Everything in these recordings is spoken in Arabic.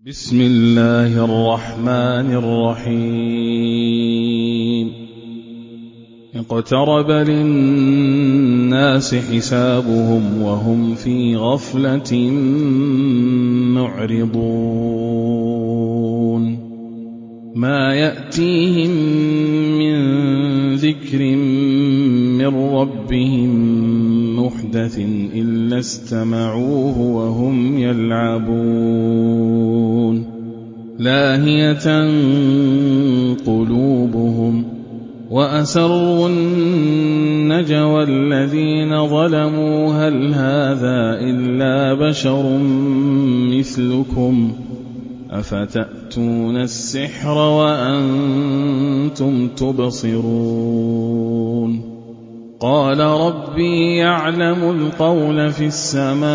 بسم الله الرحمن الرحيم اقترب للناس حسابهم وهم في غفلة معرضون ما يأتيهم من ذكر من ربهم محدث إلا استمعوه وهم يلعبون لاهية قلوبهم وأسروا النجوى الذين ظلموا هل هذا إلا بشر مثلكم أفتأتون السحر وأنتم تبصرون قال ربي يعلم القول في السماء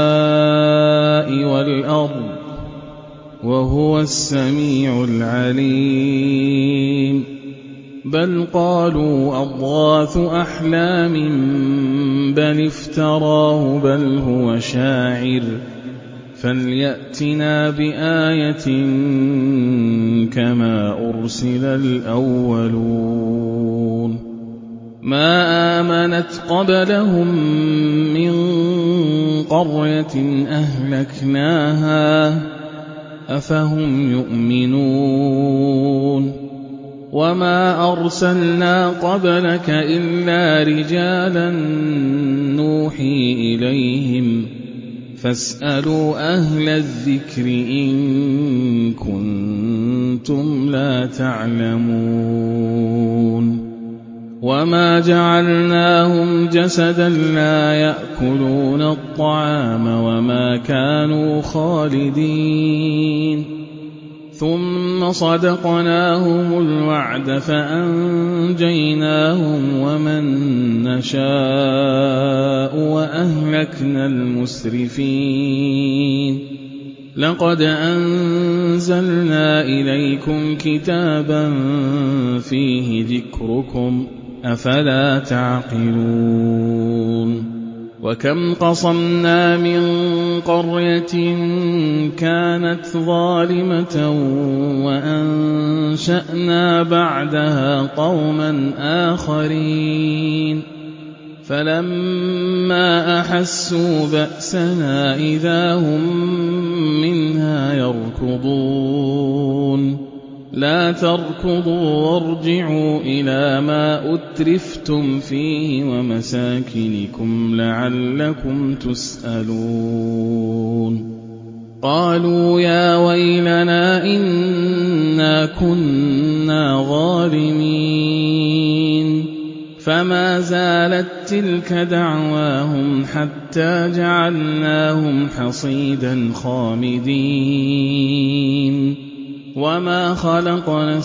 والأرض وهو السميع العليم بل قالوا أضغاث أحلام بل افتراه بل هو شاعر فليأتنا بآية كما أرسل الأولون ما آمنت قبلهم من قرية أهلكناها أفهم يؤمنون وما أرسلنا قبلك إلا رجالا نوحي إليهم فاسألوا أهل الذكر إن كنتم لا تعلمون وما جعلناهم جسدا لا يأكلون الطعام وما كانوا خالدين ثم صدقناهم الوعد فأنجيناهم ومن نشاء وأهلكنا المسرفين لقد أنزلنا إليكم كتابا فيه ذكركم أفلا تعقلون وكم قصمنا من قرية كانت ظالمة وأنشأنا بعدها قوما آخرين فلما أحسوا بأسنا إذا هم منها يركضون لا تركضوا وارجعوا إلى ما أترفتم فيه ومساكنكم لعلكم تسألون قالوا يا ويلنا إنا كنا ظالمين فما زالت تلك دعواهم حتى جعلناهم حصيدا خامدين وما خلقنا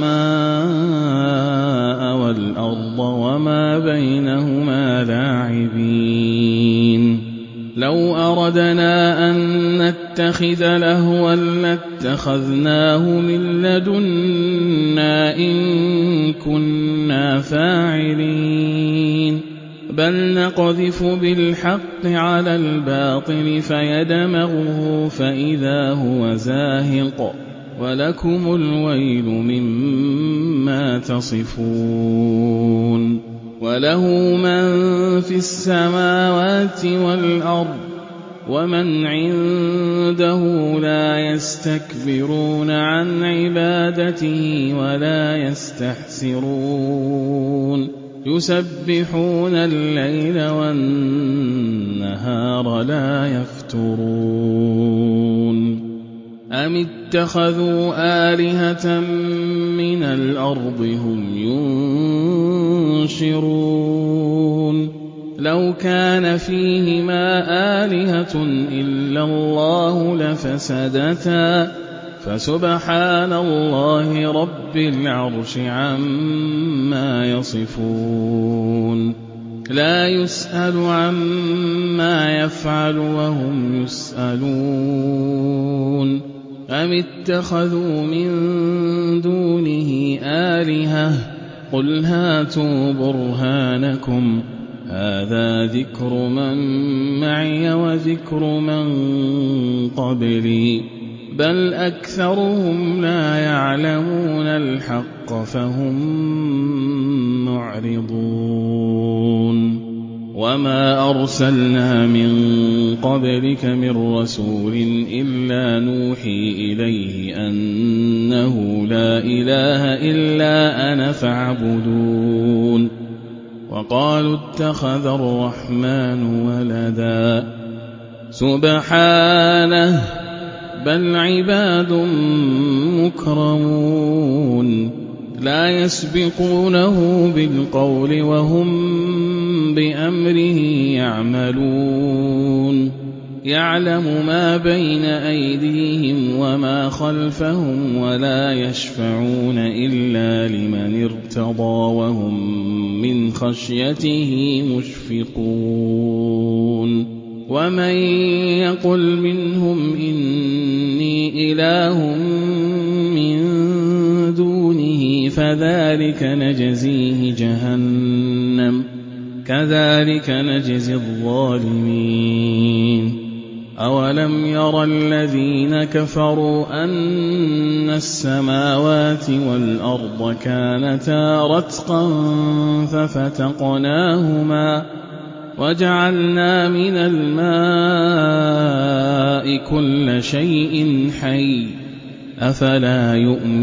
السماء والأرض وما بينهما لاعبين لو أردنا أن نتخذ لهوا لاتخذناه من لدنا إن كنا فاعلين بل نقذف بالحق على الباطل فيدمغه فإذا هو زاهق ولكم الويل مما تصفون وله من في السماوات والأرض ومن عنده لا يستكبرون عن عبادته ولا يستحسرون يسبحون الليل والنهار لا يفترون أم اتخذوا آلهة من الأرض هم ينشرون لو كان فيهما آلهة إلا الله لفسدتا فسبحان الله رب العرش عما يصفون لا يسأل عما يفعل وهم يسألون أم اتخذوا من دونه آلهة قل هاتوا برهانكم هذا ذكر من معي وذكر من قبلي بل أكثرهم لا يعلمون الحق فهم معرضون وما أرسلنا من قبلك من رسول إلا نوحي إليه أنه لا إله إلا أنا فاعبدون وقالوا اتخذ الرحمن ولدا سبحانه بل عباد مكرمون لا يسبقونه بالقول وهم بأمره يعملون يعلم ما بين أيديهم وما خلفهم ولا يشفعون إلا لمن ارتضى وهم من خشيته مشفقون ومن يقل منهم إني إله من دونه فذلك نجزيه جهنم كذلك نجزي الظالمين أولم ير الذين كفروا أن السماوات والأرض كانتا رتقا ففتقناهما وجعلنا من الماء كل شيء حي أفلا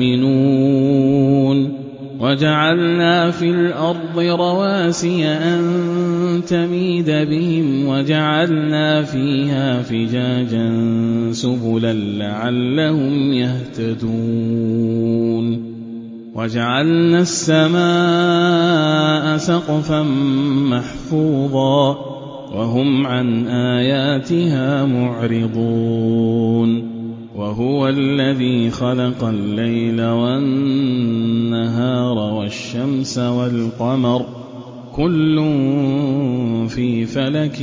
يؤمنون وجعلنا في الأرض رواسي أن تميد بهم وجعلنا فيها فجاجا سبلا لعلهم يهتدون وجعلنا السماء سقفا محفوظا وهم عن آياتها معرضون وهو الذي خلق الليل والنهار والشمس والقمر كل في فلك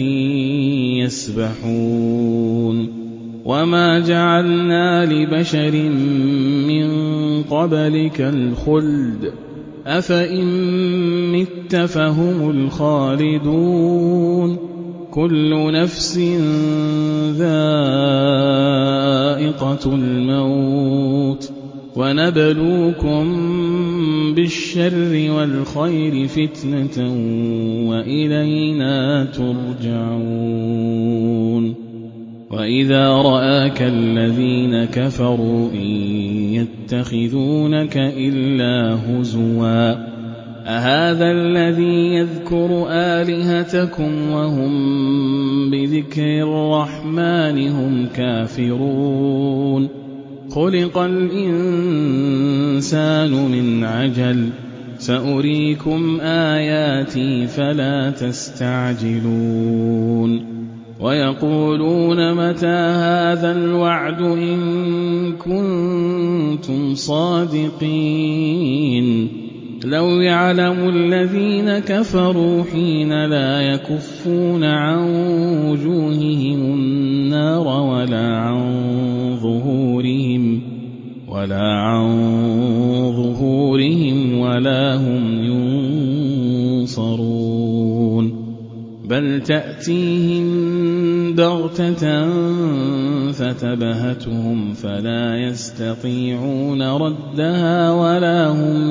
يسبحون وما جعلنا لبشر من قبلك الخلد أفإن مت فهم الخالدون كل نفس ذائقة الموت ونبلوكم بالشر والخير فتنة وإلينا ترجعون وإذا رآك الذين كفروا إن يتخذونك إلا هزوا أهذا الذي يذكر آلهتكم وهم بذكر الرحمن هم كافرون خلق الإنسان من عجل سأريكم آياتي فلا تستعجلون ويقولون متى هذا الوعد إن كنتم صادقين لو يعلم الذين كفروا حين لا يكفون عن وجوههم النار ولا عن ظهورهم ولا هم ينصرون بل تأتيهم بغتة فتبهتهم فلا يستطيعون ردها ولا هم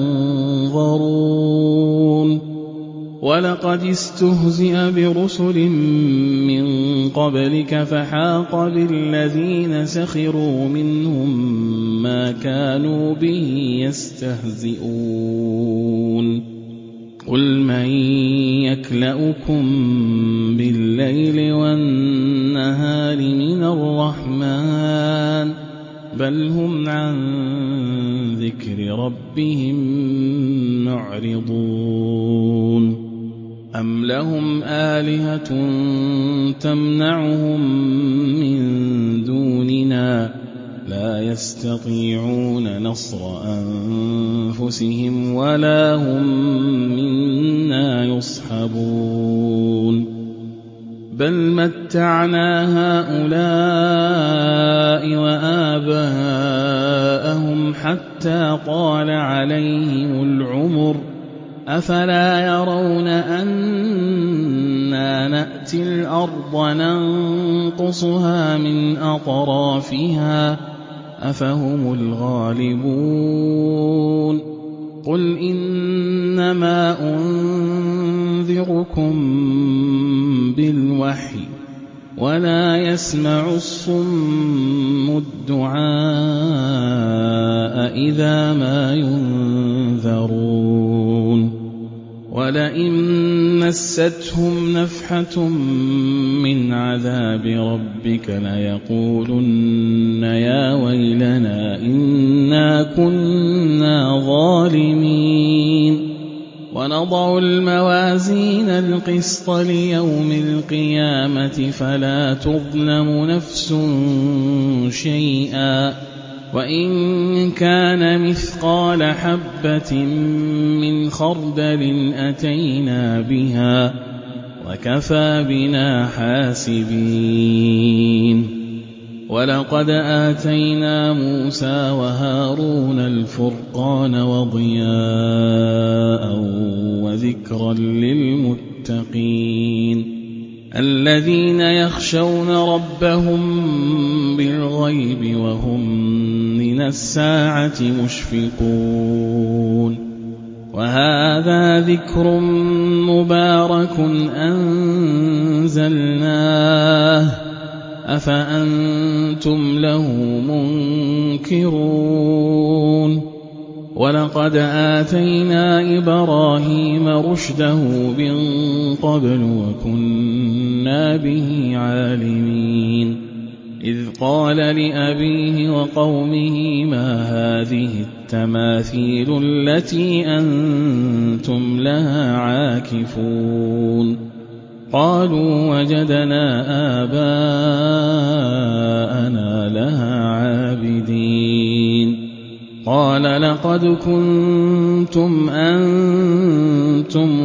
ينظرون ولقد استهزئ برسل من قبلك فحاق بالذين سخروا منهم ما كانوا به يستهزئون قل من يكلؤكم بالليل والنهار من الرحمن بل هم عن ذكر ربهم معرضون أم لهم آلهة تمنعهم من دوننا لا يستطيعون نصر أنفسهم ولا هم منا يصحبون بل متعنا هؤلاء وآباءهم حتى طال عليهم العمر أفلا يرون أنا نأتي نَأْتِي الْأَرْضَ نَنقُصُهَا مِنْ أَطْرَافِهَا أَفَهُمُ الْغَالِبُونَ قُلْ إِنَّمَا أُنذِرُكُم بِالْوَحْيِ وَلَا يَسْمَعُ الصُّمُّ الدُّعَاءَ إِذَا مَا يُنذَرُونَ وَلَئِن مَّسَّتْهُمْ نَفْحَةٌ مِّنْ عَذَابِ رَبِّكَ لَيَقُولُنَّ يَا وَيْلَنَا إِنَّا كُنَّا ظَالِمِينَ وَنَضَعُ الْمَوَازِينَ الْقِسْطَ لِيَوْمِ الْقِيَامَةِ فَلَا تُظْلَمُ نَفْسٌ شَيْئًا وَإِن كَانَ مِثْقَالَ حَبَّةٍ مِّنْ خَرْدَلٍ أَتَيْنَا بِهَا وَكَفَىٰ بِنَا حَاسِبِينَ وَلَقَدْ آتَيْنَا مُوسَىٰ وَهَارُونَ الْفُرْقَانَ وَضِيَاءً وَذِكْرًا لِّلْمُتَّقِينَ الَّذِينَ يَخْشَوْنَ رَبَّهُم بِالْغَيْبِ وَهُم مِّنَ السَّاعَةِ مُشْفِقُونَ وَهَٰذَا ذِكْرٌ مُّبَارَكٌ أَنزَلْنَاهُ أَفَأَنتُمْ لَهُ مُنكِرُونَ وَلَقَدْ آتَيْنَا إِبْرَاهِيمَ رُشْدَهُ مِن قَبْلُ وَكُنَّا بِهِ عَالِمِينَ إِذْ قَالَ لِأَبِيهِ وَقَوْمِهِ مَا هَٰذِهِ التَّمَاثِيلُ الَّتِي أَنتُمْ لَهَا عَاكِفُونَ قَالُوا وَجَدْنَا آبَاءَنَا لَهَا عَابِدِينَ قَالَ لَقَدْ كُنتُمْ أَنتُمْ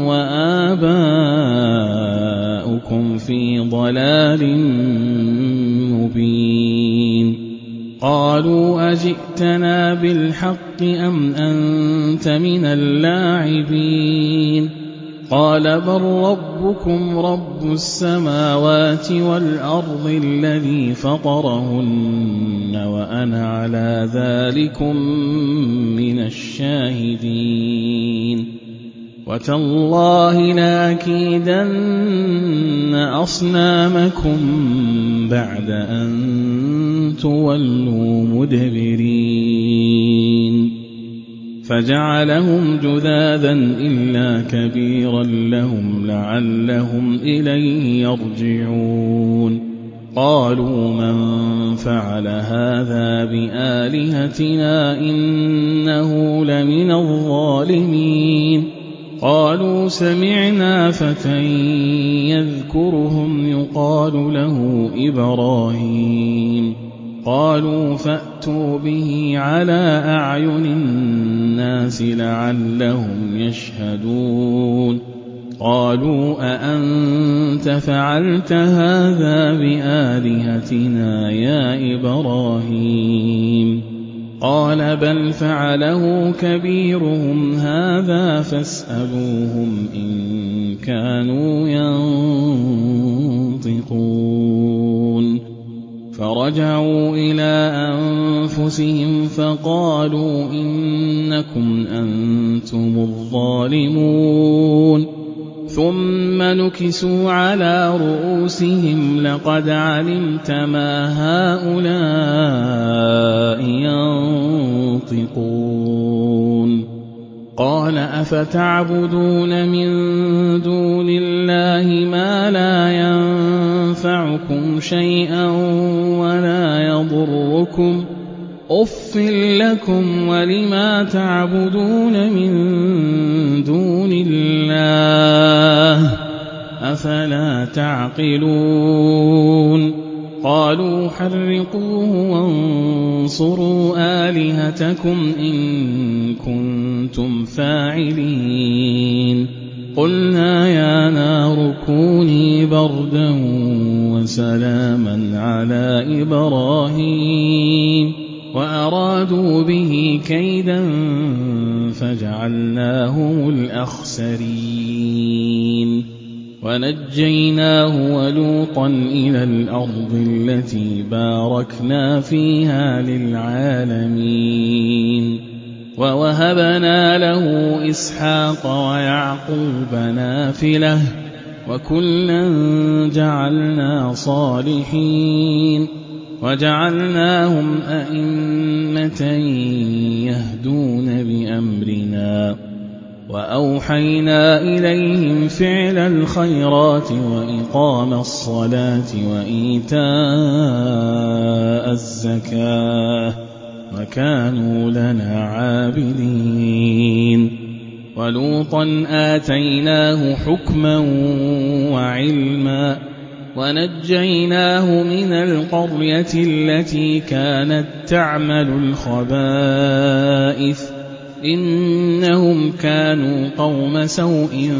وَآبَاؤُكُمْ فِي ضَلَالٍ مُّبِينٍ قَالُوا أَجِئْتَنَا بِالْحَقِّ أَمْ أَنتَ مِنَ اللاعبين قَالَ بَل رَّبُّكُمْ رَبُّ السَّمَاوَاتِ وَالْأَرْضِ الَّذِي فَطَرَهُنَّ وَأَنَا عَلَىٰ ذَٰلِكُم مِّنَ الشَّاهِدِينَ وَتَاللَّهِ لَأَكِيدَنَّ أَصْنَامَكُم بَعْدَ أَن تُوَلُّوا مُدْبِرِينَ فَجَعَلَهُمْ جُذَاذًا إِلَّا كَبِيرًا لَّهُمْ لَعَلَّهُمْ إِلَيْهِ يَرْجِعُونَ قَالُوا مَن فَعَلَ هَٰذَا بِآلِهَتِنَا إِنَّهُ لَمِنَ الظَّالِمِينَ قَالُوا سَمِعْنَا فَتًى يَذْكُرُهُمْ يُقَالُ لَهُ إِبْرَاهِيمُ قَالُوا فَأْتُوا بِهِ عَلَىٰ أَعْيُنِ النَّاسِ لَعَلَّهُمْ يَشْهَدُونَ قَالُوا أَأَنتَ فَعَلْتَ هَٰذَا بِآلِهَتِنَا يَا إِبْرَاهِيمُ قَالَ بَلْ فَعَلَهُ كَبِيرُهُمْ هَٰذَا فَاسْأَلُوهُمْ إِن كَانُوا يَنطِقُونَ فَرَجَعُوا إِلَىٰ أَنفُسِهِمْ فَقَالُوا إِنَّكُمْ أَنتُمُ الظَّالِمُونَ ثُمَّ نُكِسُوا عَلَىٰ رُءُوسِهِمْ لَقَدْ عَلِمْتَ مَا هَٰؤُلَاءِ يَنطِقُونَ قَالَ أَفَتَعْبُدُونَ مِن دُونِ اللَّهِ مَا لَا يَنفَعُكُمْ شَيْئًا وَلَا يَضُرُّكُمْ أُفٍّ لَّكُمْ وَلِمَا تَعْبُدُونَ مِن دُونِ اللَّهِ أَفَلَا تَعْقِلُونَ قَالُوا حَرِّقُوهُ وَانصُرُوا آلِهَتَكُمْ إِن كُنتُمْ فَاعِلِينَ قُلْنَا يَا نَارُ كُونِي بَرْدًا وَسَلَامًا عَلَىٰ إِبْرَاهِيمَ وَأَرَادُوا بِهِ كَيْدًا فَجَعَلْنَاهُمُ الْأَخْسَرِينَ ونجيناه ولوطا إلى الأرض التي باركنا فيها للعالمين ووهبنا له إسحاق ويعقوب نافلة وكلا جعلنا صالحين وجعلناهم أئمة يهدون بأمرنا وأوحينا إليهم فعل الخيرات وإقام الصلاة وإيتاء الزكاة وكانوا لنا عابدين ولوطا آتيناه حكما وعلما ونجيناه من القرية التي كانت تعمل الخبائث إنهم كانوا قوم سوء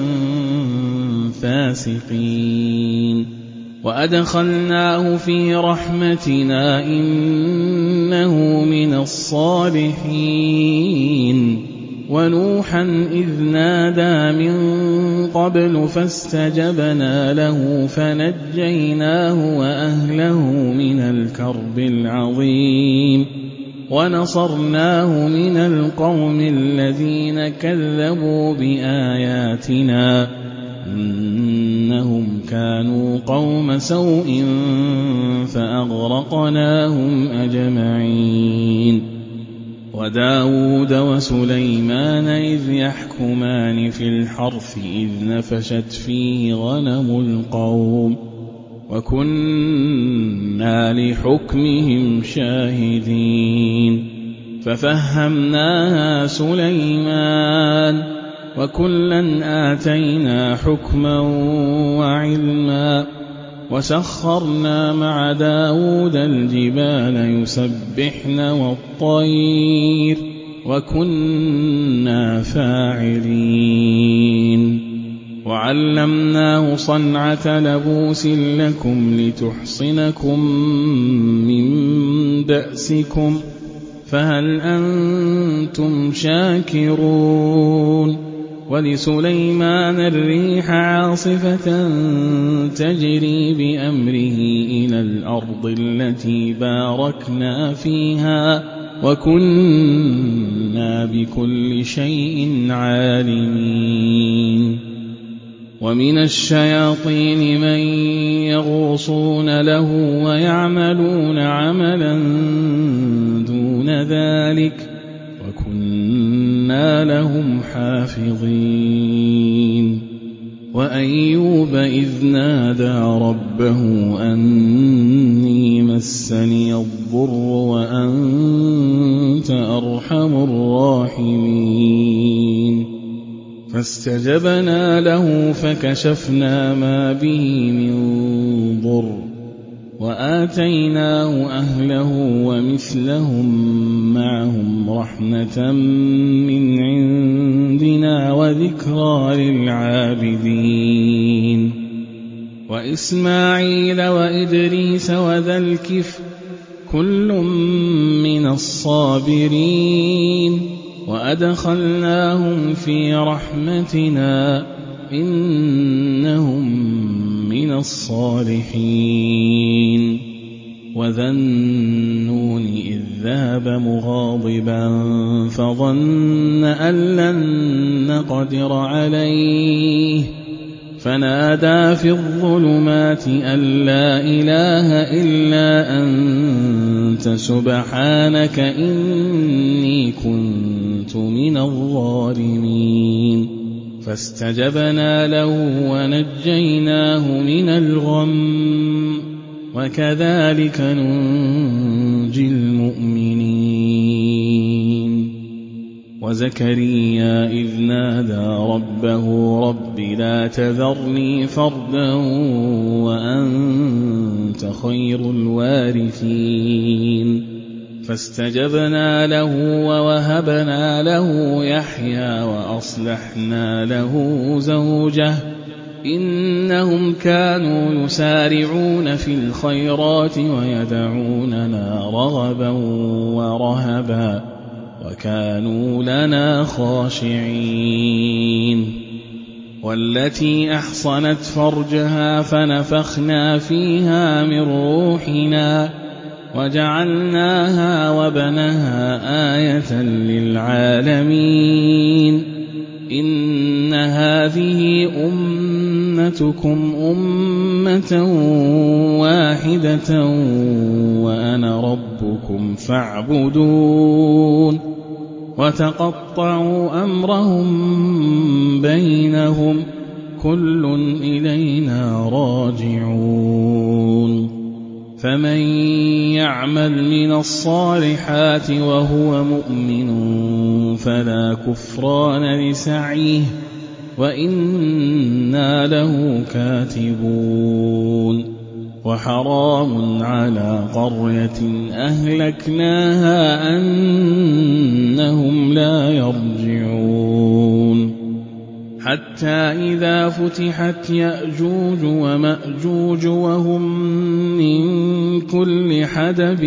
فاسقين وأدخلناه في رحمتنا إنه من الصالحين ونوحا إذ نادى من قبل فاستجبنا له فنجيناه وأهله من الكرب العظيم ونصرناه من القوم الذين كذبوا بآياتنا إنهم كانوا قوم سوء فأغرقناهم أجمعين وداود وسليمان إذ يحكمان في الحرث إذ نفشت فيه غنم القوم وكنا لحكمهم شاهدين ففهمناها سليمان وكلا آتينا حكما وعلما وسخرنا مع داود الجبال يسبحن والطير وكنا فاعلين وعلمناه صنعة لبوس لكم لتحصنكم من بأسكم فهل أنتم شاكرون ولسليمان الريح عاصفة تجري بأمره إلى الأرض التي باركنا فيها وكنا بكل شيء عالمين ومن الشياطين من يغوصون له ويعملون عملا دون ذلك وكنا لهم حافظين وأيوب إذ نادى ربه أني مسني الضر وأنت أرحم الراحمين فاستجبنا له فكشفنا ما به من ضر وآتيناه أهله ومثلهم معهم رحمة من عندنا وذكرى للعابدين وإسماعيل وإدريس وذا الكفل كل من الصابرين وأدخلناهم في رحمتنا إنهم من الصالحين وذا النون إذ ذهب مغاضبا فظن أن لن نقدر عليه فنادى في الظلمات أن لا إله إلا أنت سبحانك إني كنت من الظالمين فاستجبنا له ونجيناه من الغم وكذلك ننجي المؤمنين وزكريا إذ نادى ربه رب لا تذرني فردا وأنت خير الوارثين فاستجبنا له ووهبنا له يحيى وأصلحنا له زوجه إنهم كانوا يسارعون في الخيرات ويدعوننا رغبا ورهبا وكانوا لنا خاشعين والتي أحصنت فرجها فنفخنا فيها من روحنا وجعلناها وابنها آية للعالمين إن هذه أمتكم أمة واحدة وأنا ربكم فاعبدون وتقطعوا أمرهم بينهم كل إلينا راجعون فمن يعمل من الصالحات وهو مؤمن فلا كفران لسعيه وإنا له كاتبون وحرام على قرية أهلكناها أنهم لا يرجعون حتى إذا فتحت يأجوج ومأجوج وهم من كل حدب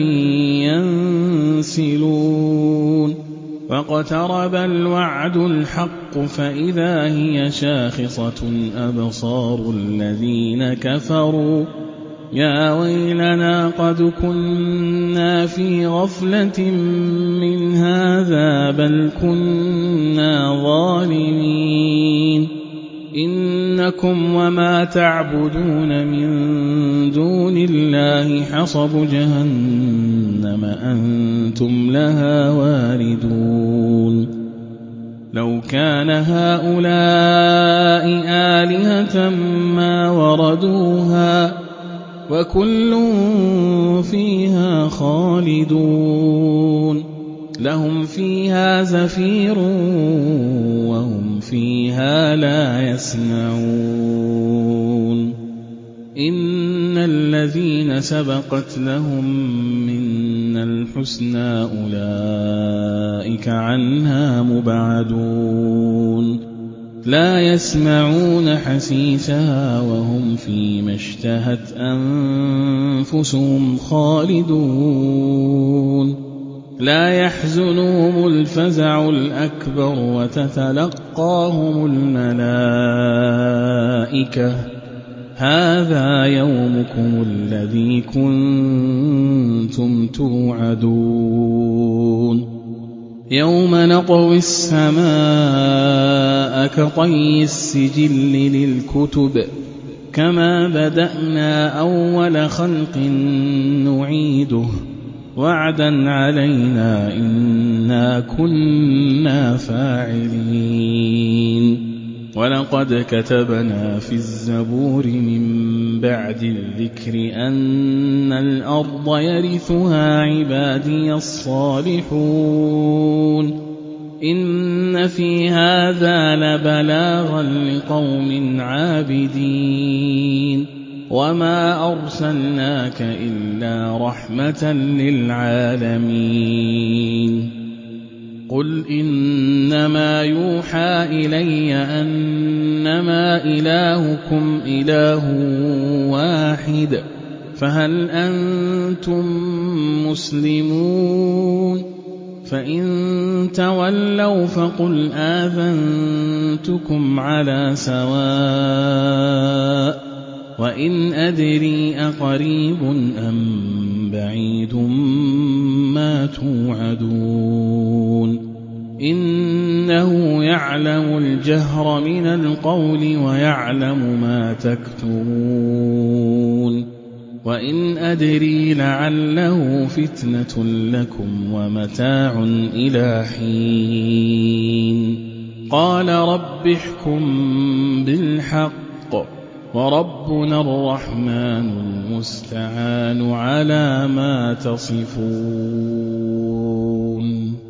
ينسلون واقترب الوعد الحق فإذا هي شاخصة أبصار الذين كفروا يا ويلنا قد كنا في غفلة من هذا بل كنا ظالمين إنكم وما تعبدون من دون الله حصب جهنم أنتم لها واردون لو كان هؤلاء آلهة ما وردوها وكل فيها خالدون لهم فيها زفير وهم فيها لا يسمعون إن الذين سبقت لهم منا الحسنى أولئك عنها مبعدون لا يسمعون حسيسها وهم فيما اشتهت أنفسهم خالدون لا يحزنهم الفزع الأكبر وتتلقاهم الملائكة هذا يومكم الذي كنتم توعدون يوم نطوي السماء كطي السجل للكتب كما بدأنا أول خلق نعيده وعدا علينا إنا كنا فاعلين ولقد كتبنا في الزبور من بعد الذكر أن الأرض يرثها عبادي الصالحون إن في هذا لبلاغا لقوم عابدين وما أرسلناك إلا رحمة للعالمين قل إنما يوحى إلي أنما إلهكم إله واحد فهل أنتم مسلمون فإن تولوا فقل آذنتكم على سواء وإن أدري أقريب أم بعيد ما توعدون إنه يعلم الجهر من القول ويعلم ما تكتمون وإن أدري لعله فتنة لكم ومتاع إلى حين قال رب احكم بالحق وربنا الرحمن المستعان على ما تصفون